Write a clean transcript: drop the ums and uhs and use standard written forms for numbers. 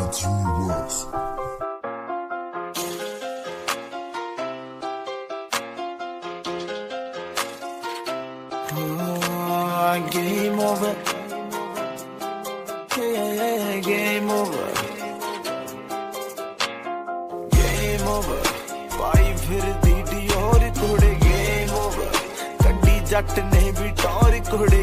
Game over. Yeah, game over. Game over. पाई फिर दीदी और कुड़े game over. कड्डी जट ने भी टौर कुड़े